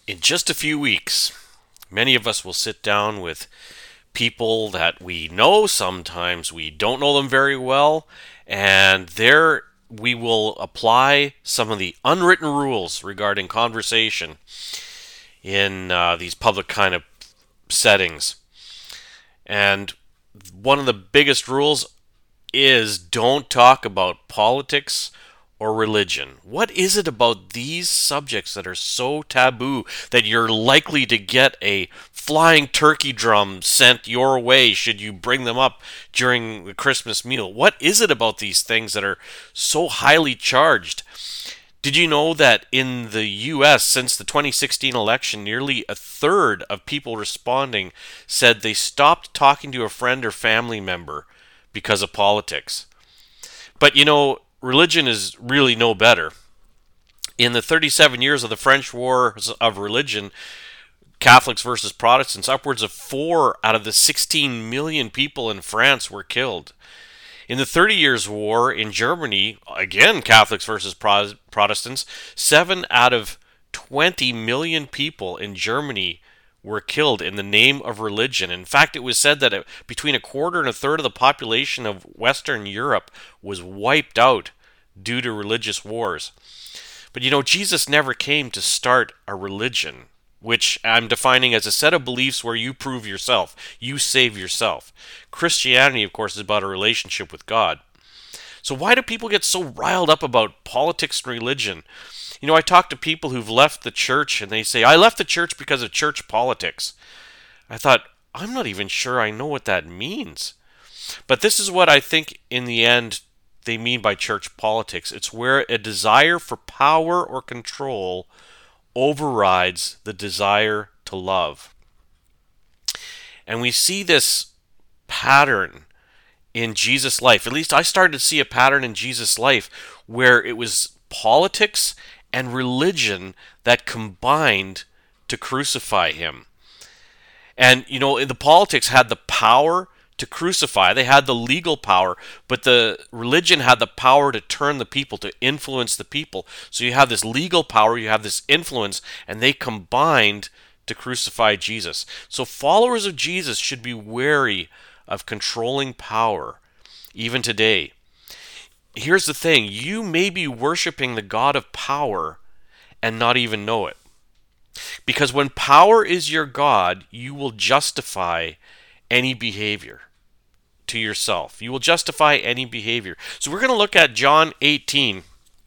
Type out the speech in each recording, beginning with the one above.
In just a few weeks, many of us will sit down with people that we know, sometimes we don't know them very well, and there we will apply some of the unwritten rules regarding conversation in these public kind of settings. And one of the biggest rules is don't talk about politics or religion. What is it about these subjects that are so taboo that you're likely to get a flying turkey drum sent your way should you bring them up during the Christmas meal? What is it about these things that are so highly charged? Did you know that in the US, since the 2016 election, nearly a third of people responding said they stopped talking to a friend or family member because of politics? But religion is really no better. In the 37 years of the French Wars of Religion, Catholics versus Protestants, upwards of 4 out of the 16 million people in France were killed. In the 30 Years' War in Germany, again Catholics versus Protestants, 7 out of 20 million people in Germany were killed in the name of religion. In fact, it was said that between a quarter and a third of the population of Western Europe was wiped out due to religious wars. But Jesus never came to start a religion, which I'm defining as a set of beliefs where you prove yourself, you save yourself. Christianity, of course, is about a relationship with God. So why do people get so riled up about politics and religion? I talk to people who've left the church and they say, I left the church because of church politics. I thought, I'm not even sure I know what that means. But this is what I think in the end they mean by church politics. It's where a desire for power or control overrides the desire to love. And we see this pattern in Jesus' life. At least I started to see a pattern in Jesus' life where it was politics and religion that combined to crucify him. And, the politics had the power to crucify. They had the legal power, but the religion had the power to turn the people, to influence the people. So you have this legal power, you have this influence, and they combined to crucify Jesus. So followers of Jesus should be wary of controlling power, even today. Here's the thing, you may be worshiping the God of power and not even know it. Because when power is your God, you will justify any behavior to yourself. You will justify any behavior. So we're going to look at John 18.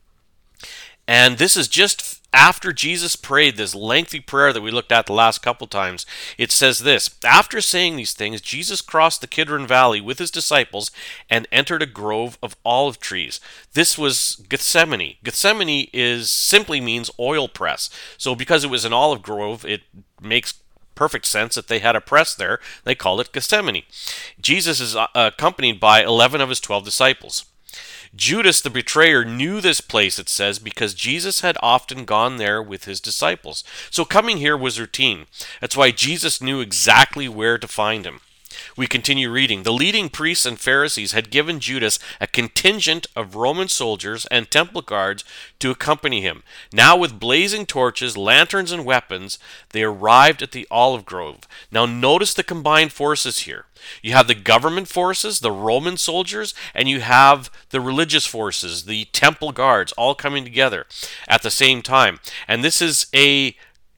And this is just after Jesus prayed this lengthy prayer that we looked at the last couple times. It says this: after saying these things, Jesus crossed the Kidron Valley with his disciples and entered a grove of olive trees. This was Gethsemane. Gethsemane simply means oil press. So because it was an olive grove, it makes perfect sense that they had a press there. They called it Gethsemane. Jesus is accompanied by 11 of his 12 disciples. Judas the betrayer knew this place, it says, because Jesus had often gone there with his disciples. So coming here was routine. That's why Jesus knew exactly where to find him. We continue reading. The leading priests and Pharisees had given Judas a contingent of Roman soldiers and temple guards to accompany him. Now with blazing torches, lanterns, and weapons, they arrived at the olive grove. Now notice the combined forces here. You have the government forces, the Roman soldiers, and you have the religious forces, the temple guards, all coming together at the same time. And this is a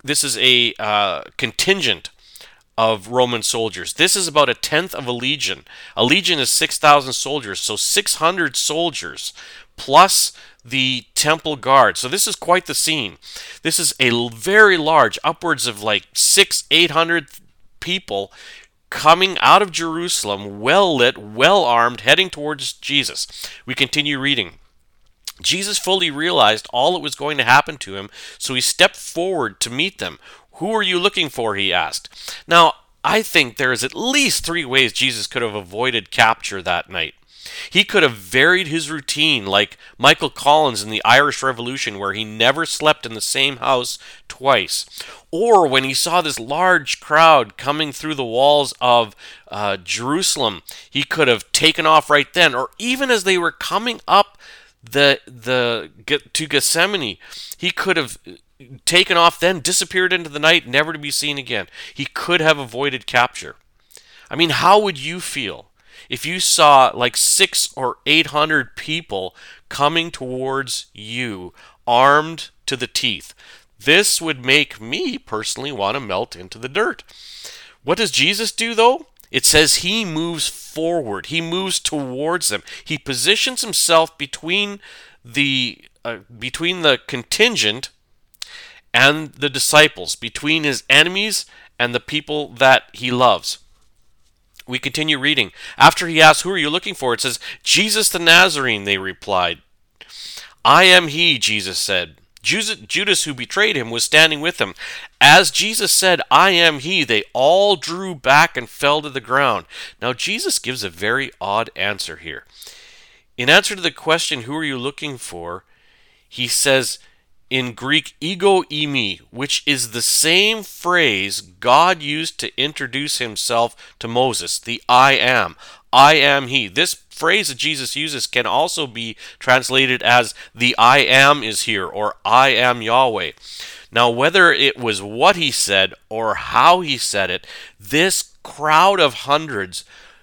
contingent of Roman soldiers. This is about a tenth of a legion. A legion is 6,000 soldiers, so 600 soldiers plus the temple guard. So this is quite the scene. This is a very large, upwards of like 800 people coming out of Jerusalem, well lit, well armed, heading towards Jesus. We continue reading. Jesus fully realized all that was going to happen to him, so he stepped forward to meet them. Who are you looking for? He asked. Now, I think there is at least 3 ways Jesus could have avoided capture that night. He could have varied his routine like Michael Collins in the Irish Revolution, where he never slept in the same house twice. Or when he saw this large crowd coming through the walls of Jerusalem, he could have taken off right then. Or even as they were coming up to Gethsemane, he could have taken off, then disappeared into the night, never to be seen again. He could have avoided capture. I mean, how would you feel if you saw like 600 or 800 people coming towards you, armed to the teeth? This would make me personally want to melt into the dirt. What does Jesus do, though? It says he moves forward. He moves towards them. He positions himself between the contingent and the disciples, between his enemies and the people that he loves. We continue reading. After he asks, "Who are you looking for?" it says, "Jesus the Nazarene," they replied. "I am he," Jesus said. Judas, who betrayed him, was standing with him. As Jesus said, "I am he," they all drew back and fell to the ground. Now, Jesus gives a very odd answer here. In answer to the question, "Who are you looking for?" he says in Greek, "ego eimi," which is the same phrase God used to introduce himself to Moses, the "I am." I am he. This phrase that Jesus uses can also be translated as the "I am is here," or "I am Yahweh." Now, whether it was what he said or how he said it, this crowd of hundreds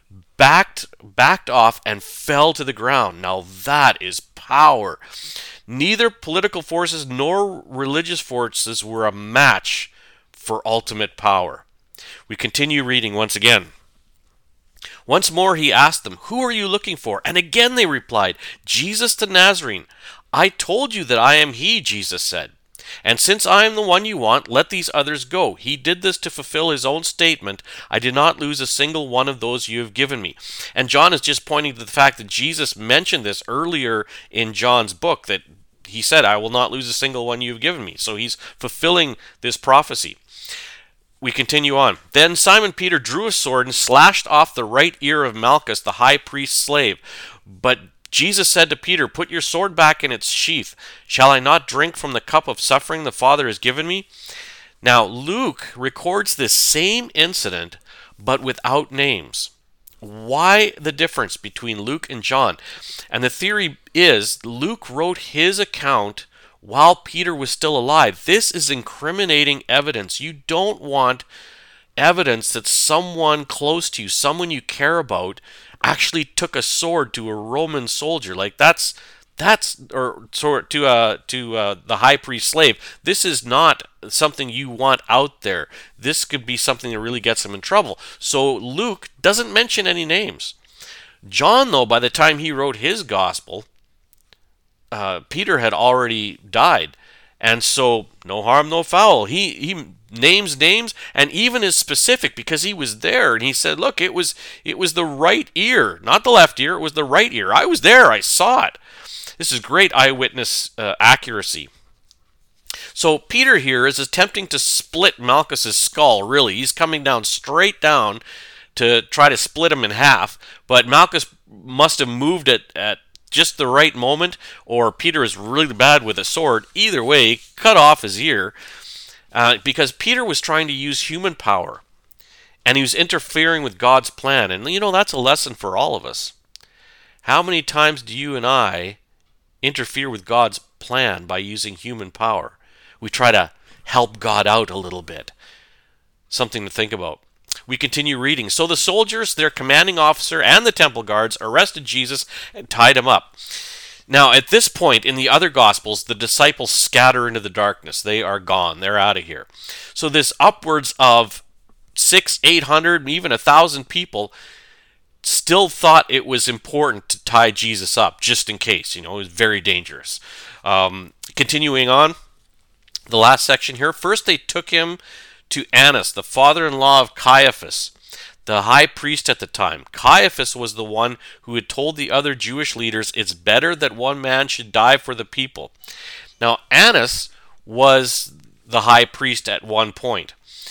backed off and fell to the ground. Now that is power. Neither political forces nor religious forces were a match for ultimate power. We continue reading once again. Once more he asked them, "Who are you looking for?" And again they replied, "Jesus the Nazarene." "I told you that I am he," Jesus said. "And since I am the one you want, let these others go." He did this to fulfill his own statement, "I did not lose a single one of those you have given me." And John is just pointing to the fact that Jesus mentioned this earlier in John's book, that he said, "I will not lose a single one you have given me." So he's fulfilling this prophecy. We continue on. Then Simon Peter drew a sword and slashed off the right ear of Malchus, the high priest's slave. But Jesus said to Peter, "Put your sword back in its sheath. Shall I not drink from the cup of suffering the Father has given me?" Now, Luke records this same incident, but without names. Why the difference between Luke and John? And the theory is Luke wrote his account while Peter was still alive. This is incriminating evidence. You don't want evidence that someone close to you, someone you care about, actually took a sword to a Roman soldier. Like that's or to the high priest slave. This is not something you want out there. This could be something that really gets him in trouble. So Luke doesn't mention any names. John, though, by the time he wrote his gospel, Peter had already died, and so no harm, no foul. He names names and even is specific because he was there, and he said, "Look, it was the right ear, not the left ear. It was the right ear. I was there. I saw it." This is great eyewitness accuracy. So Peter here is attempting to split Malchus's skull. Really, he's coming down straight down to try to split him in half, but Malchus must have moved it at just the right moment, or Peter is really bad with a sword. Either way, cut off his ear, because Peter was trying to use human power, and he was interfering with God's plan. And that's a lesson for all of us. How many times do you and I interfere with God's plan by using human power? We try to help God out a little bit. Something to think about. We continue reading. So the soldiers, their commanding officer, and the temple guards arrested Jesus and tied him up. Now, at this point in the other Gospels, the disciples scatter into the darkness. They are gone. They're out of here. So this upwards of 600, 800, even 1,000 people still thought it was important to tie Jesus up, just in case. It was very dangerous. Continuing on, the last section here. First, they took him to Annas, the father-in-law of Caiaphas, the high priest at the time. Caiaphas was the one who had told the other Jewish leaders, "It's better that one man should die for the people." Now, Annas was the high priest at one point,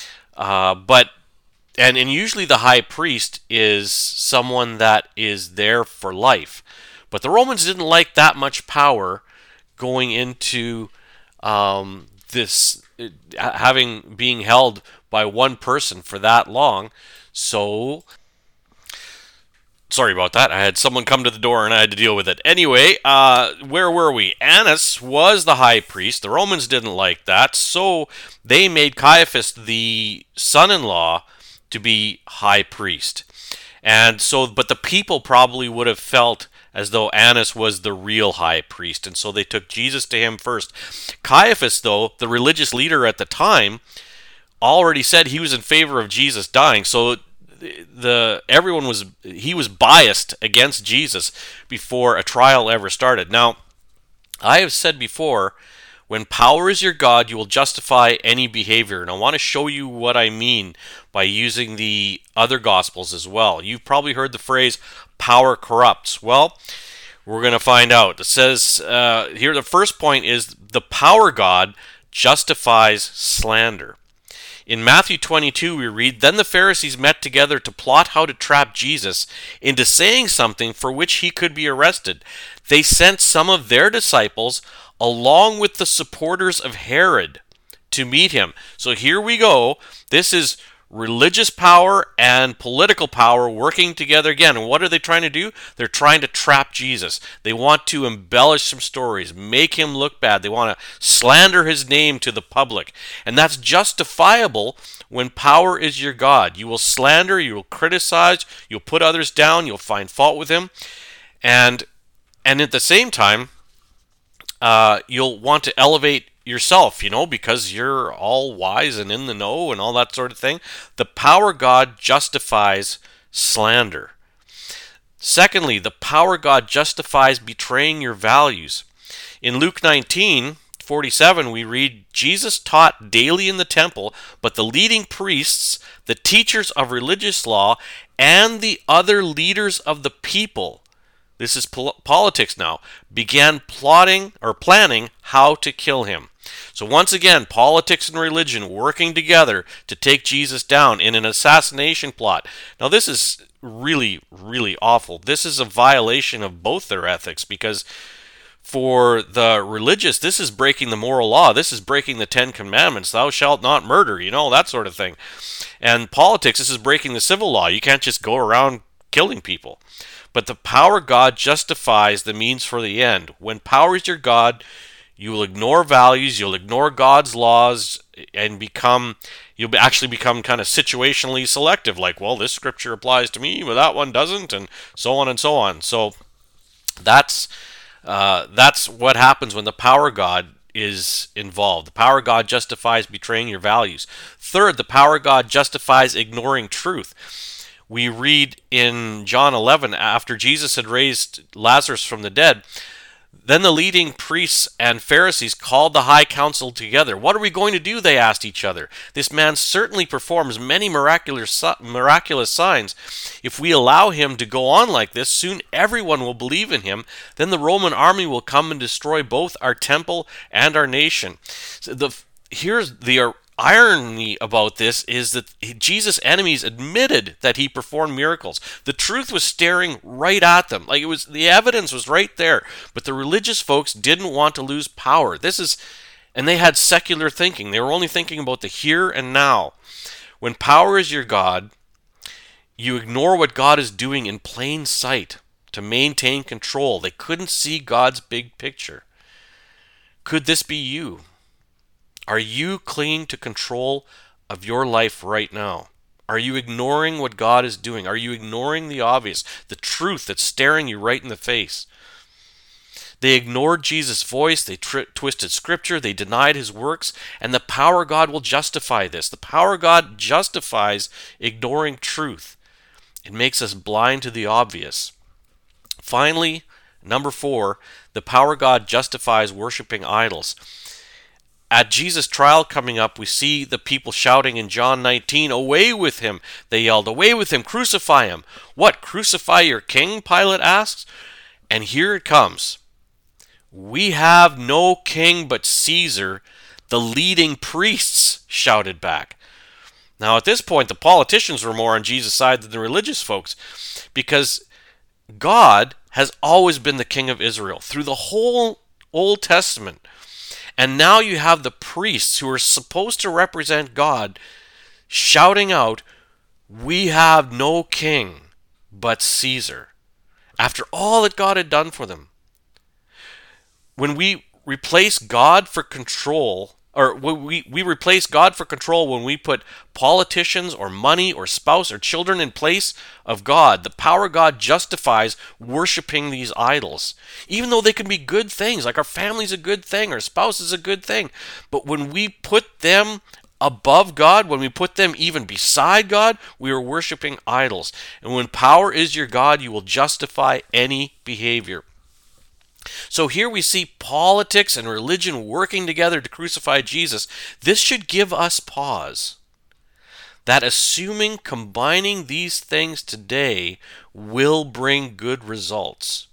and usually the high priest is someone that is there for life. But the Romans didn't like that much power going into this being held by one person for that long. So Sorry about that. I had someone come to the door and I had to deal with it. Anyway, where were we? Annas was the high priest. The Romans didn't like that, so they made Caiaphas the son-in-law to be high priest. And so, but the people probably would have felt as though Annas was the real high priest, and so they took Jesus to him first. Caiaphas, though, the religious leader at the time, already said he was in favor of Jesus dying. So he was biased against Jesus before a trial ever started. Now, I have said before, when power is your God, you will justify any behavior. And I want to show you what I mean by using the other gospels as well. You've probably heard the phrase power corrupts. Well, we're going to find out. It says here the first point is the power God justifies slander. In Matthew 22, we read, "Then the Pharisees met together to plot how to trap Jesus into saying something for which he could be arrested. They sent some of their disciples along with the supporters of Herod to meet him." So here we go. This is religious power and political power working together again. And what are they trying to do? They're trying to trap Jesus. They want to embellish some stories, make him look bad. They want to slander his name to the public. And that's justifiable when power is your God. You will slander, you will criticize, you'll put others down, you'll find fault with him. And at the same time, you'll want to elevate yourself, because you're all wise and in the know and all that sort of thing. The power God justifies slander. Secondly, the power God justifies betraying your values. In Luke 19:47, we read, "Jesus taught daily in the temple, but the leading priests, the teachers of religious law, and the other leaders of the people," this is politics now, "began plotting or planning how to kill him." So once again, politics and religion working together to take Jesus down in an assassination plot. Now this is really, really awful. This is a violation of both their ethics, because for the religious, this is breaking the moral law. This is breaking the 10 Commandments. Thou shalt not murder, that sort of thing. And politics, this is breaking the civil law. You can't just go around killing people. But the power God justifies the means for the end. When power is your God, you will ignore values, you'll ignore God's laws, and you'll actually become kind of situationally selective. Like, well, this scripture applies to me, but that one doesn't, and so on and so on. So that's what happens when the power God is involved. The power God justifies betraying your values. Third, the power God justifies ignoring truth. We read in John 11, after Jesus had raised Lazarus from the dead, "Then the leading priests and Pharisees called the high council together. 'What are we going to do?' they asked each other. 'This man certainly performs many miraculous signs. If we allow him to go on like this, soon everyone will believe in him. Then the Roman army will come and destroy both our temple and our nation.'" So here's the irony about this is that Jesus' enemies admitted that he performed miracles. The truth was staring right at them. The evidence was right there. But the religious folks didn't want to lose power. And they had secular thinking. They were only thinking about the here and now. When power is your God, you ignore what God is doing in plain sight to maintain control. They couldn't see God's big picture. Could this be you? Are you clinging to control of your life right now? Are you ignoring what God is doing? Are you ignoring the obvious, the truth that's staring you right in the face? They ignored Jesus' voice, they twisted scripture, they denied his works, and the power God will justify this. The power God justifies ignoring truth. It makes us blind to the obvious. Finally, number 4, the power God justifies worshiping idols. At Jesus' trial coming up, we see the people shouting in John 19, "Away with him!" They yelled, "Away with him! Crucify him!" "What, crucify your king?" Pilate asks. And here it comes. "We have no king but Caesar," the leading priests shouted back. Now at this point, the politicians were more on Jesus' side than the religious folks, because God has always been the king of Israel through the whole Old Testament. And now you have the priests who are supposed to represent God shouting out, "We have no king but Caesar. After all that God had done for them, when we replace God for control, or we replace God for control when we put politicians or money or spouse or children in place of God, the power of God justifies worshiping these idols. Even though they can be good things, like our family's a good thing, our spouse is a good thing. But when we put them above God, when we put them even beside God, we are worshiping idols. And when power is your God, you will justify any behavior. So here we see politics and religion working together to crucify Jesus. This should give us pause. That assuming combining these things today will bring good results.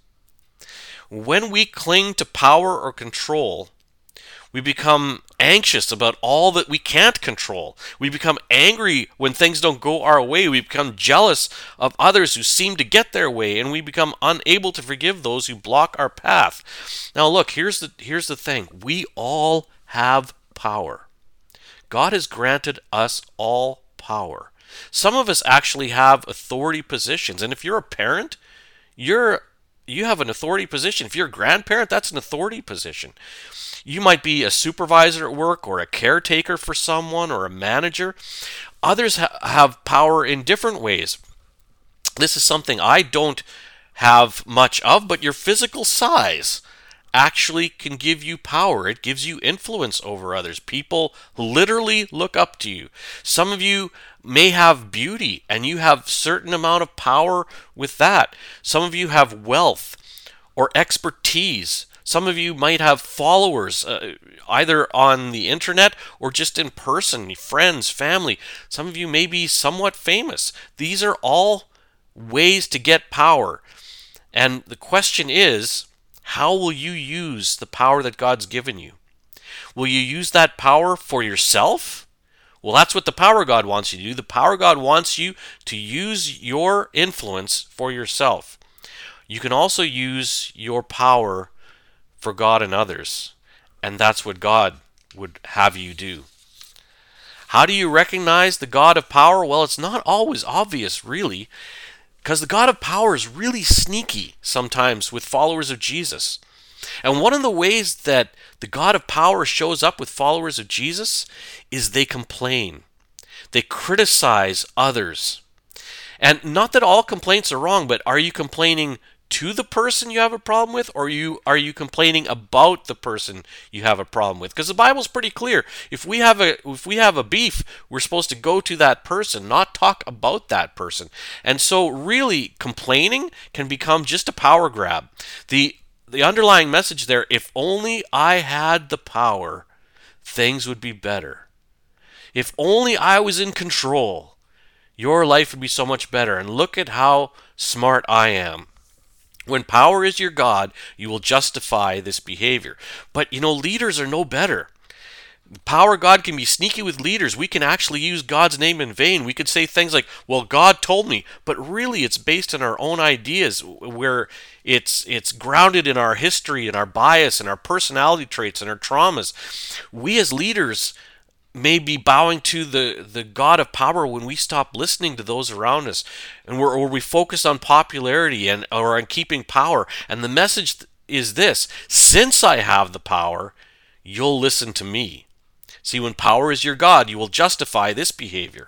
When we cling to power or control, we become anxious about all that we can't control. We become angry when things don't go our way. We become jealous of others who seem to get their way, and we become unable to forgive those who block our path. Now look, here's the thing. We all have power. God has granted us all power. Some of us actually have authority positions, and if you're a parent, you have an authority position. If you're a grandparent, that's an authority position. You might be a supervisor at work or a caretaker for someone or a manager. Others have power in different ways. This is something I don't have much of, but your physical size actually can give you power. It gives you influence over others. People literally look up to you. Some of you may have beauty and you have certain amount of power with that. Some of you have wealth or expertise. Some of you might have followers, either on the internet or just in person, friends, family. Some of you may be somewhat famous. These are all ways to get power. And the question is, how will you use the power that God's given you? Will you use that power for yourself? Well, that's what the power God wants you to do. The power God wants you to use your influence for yourself. You can also use your power for God and others. And that's what God would have you do. How do you recognize the God of power? Well, it's not always obvious, really, because the God of power is really sneaky sometimes with followers of Jesus. And one of the ways that the God of power shows up with followers of Jesus is they complain. They criticize others. And not that all complaints are wrong, but are you complaining to the person you have a problem with, or are you complaining about the person you have a problem with? Because the Bible's pretty clear. If we have a beef, we're supposed to go to that person, not talk about that person. And so really complaining can become just a power grab. The underlying message there, if only I had the power, things would be better. If only I was in control, your life would be so much better. And look at how smart I am. When power is your God, you will justify this behavior. But leaders are no better. Power God can be sneaky with leaders. We can actually use God's name in vain. We could say things like, well, God told me, but really it's based on our own ideas, where it's grounded in our history and our bias and our personality traits and our traumas. We as leaders may be bowing to the God of power when we stop listening to those around us, and we focus on popularity or on keeping power. And the message is this: since I have the power, you'll listen to me. See, when power is your God, you will justify this behavior.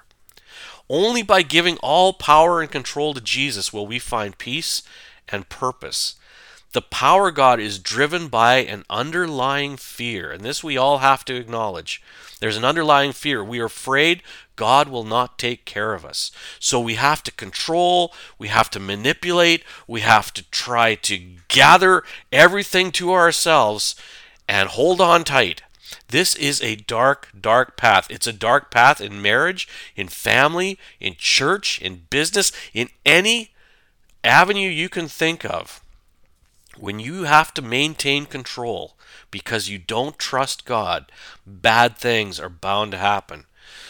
Only by giving all power and control to Jesus will we find peace and purpose. The power God is driven by an underlying fear, and this we all have to acknowledge. There's an underlying fear. We are afraid God will not take care of us. So we have to control, we have to manipulate, we have to try to gather everything to ourselves and hold on tight. This is a dark, dark path. It's a dark path in marriage, in family, in church, in business, in any avenue you can think of. When you have to maintain control because you don't trust God, bad things are bound to happen.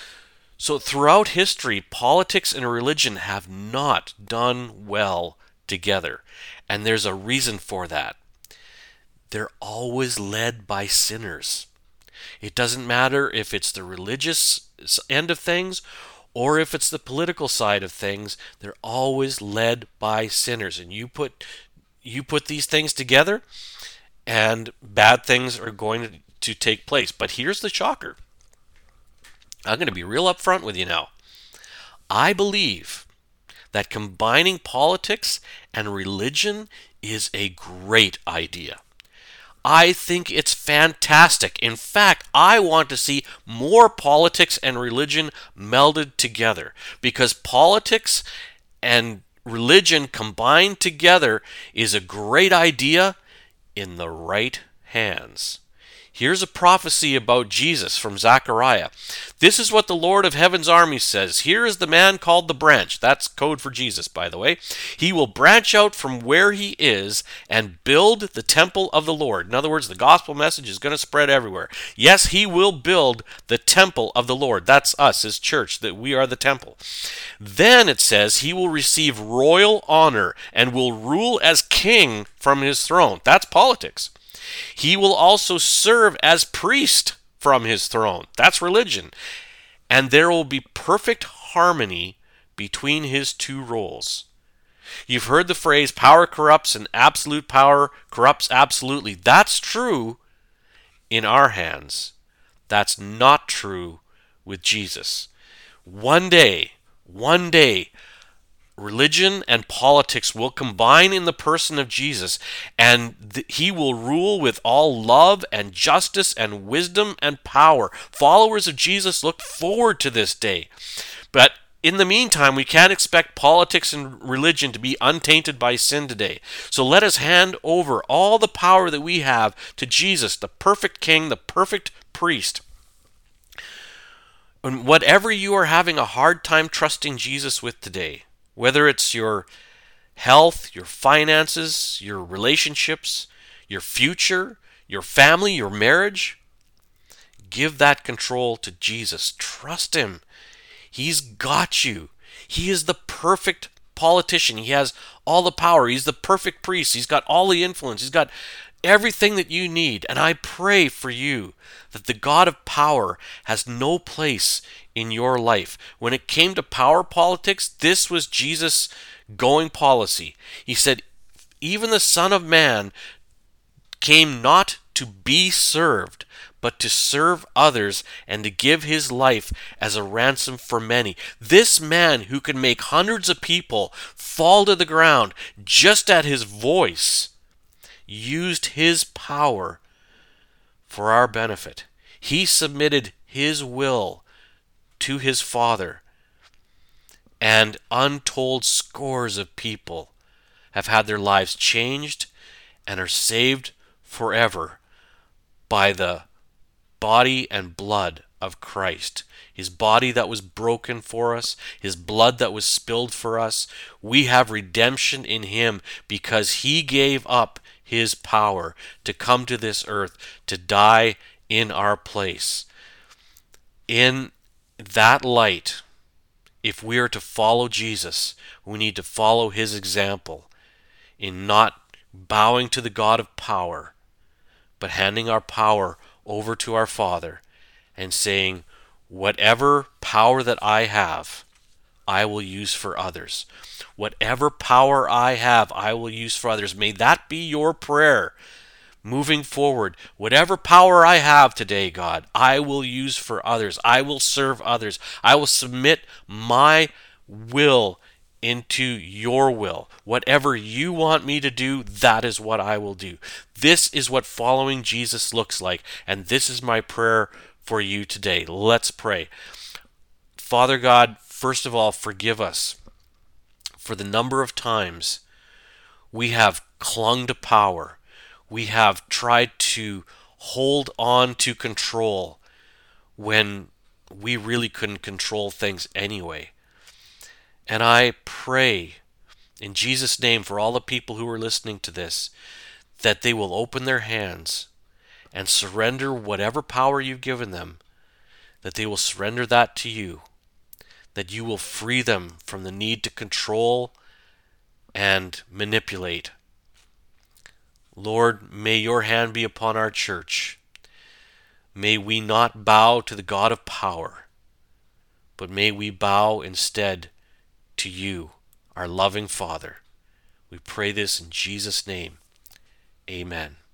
So throughout history, politics and religion have not done well together. And there's a reason for that. They're always led by sinners. It doesn't matter if it's the religious end of things or if it's the political side of things, they're always led by sinners. And you put these things together, and bad things are going to take place. But here's the shocker. I'm going to be real upfront with you now. I believe that combining politics and religion is a great idea. I think it's fantastic. In fact, I want to see more politics and religion melded together, because politics and religion combined together is a great idea in the right hands. Here's a prophecy about Jesus from Zechariah. This is what the Lord of Heaven's army says. Here is the man called the branch. That's code for Jesus, by the way. He will branch out from where he is and build the temple of the Lord. In other words, the gospel message is going to spread everywhere. Yes, he will build the temple of the Lord. That's us, his church, that we are the temple. Then it says he will receive royal honor and will rule as king from his throne. That's politics. He will also serve as priest from his throne. That's religion. And there will be perfect harmony between his two roles. You've heard the phrase, power corrupts and absolute power corrupts absolutely. That's true in our hands. That's not true with Jesus. One day, religion and politics will combine in the person of Jesus, and he will rule with all love and justice and wisdom and power. Followers of Jesus look forward to this day. But in the meantime, we can't expect politics and religion to be untainted by sin today. So let us hand over all the power that we have to Jesus, the perfect King, the perfect priest. And whatever you are having a hard time trusting Jesus with today, whether it's your health, your finances, your relationships, your future, your family, your marriage, give that control to Jesus. Trust him. He's got you. He is the perfect politician. He has all the power. He's the perfect priest. He's got all the influence. He's got everything that you need. And I pray for you that the God of power has no place in your life. When it came to power politics, this was Jesus' going policy. He said, even the Son of Man came not to be served, but to serve others and to give his life as a ransom for many. This man who can make hundreds of people fall to the ground just at his voice used his power for our benefit. He submitted his will to his Father, and untold scores of people have had their lives changed and are saved forever by the body and blood of Christ. His body that was broken for us, his blood that was spilled for us. We have redemption in him because he gave up his power to come to this earth to die in our place. In that light, if we are to follow Jesus, we need to follow his example in not bowing to the God of power, but handing our power over to our Father and saying, whatever power that I have, I will use for others. Whatever power I have, I will use for others. May that be your prayer moving forward. Whatever power I have today, God, I will use for others. I will serve others. I will submit my will into your will. Whatever you want me to do, that is what I will do. This is what following Jesus looks like, and this is my prayer for you today. Let's pray. Father God, first of all, forgive us for the number of times we have clung to power. We have tried to hold on to control when we really couldn't control things anyway. And I pray in Jesus' name for all the people who are listening to this, that they will open their hands and surrender whatever power you've given them, that they will surrender that to you, that you will free them from the need to control and manipulate. Lord, may your hand be upon our church. May we not bow to the God of power, but may we bow instead to you, our loving Father. We pray this in Jesus' name. Amen.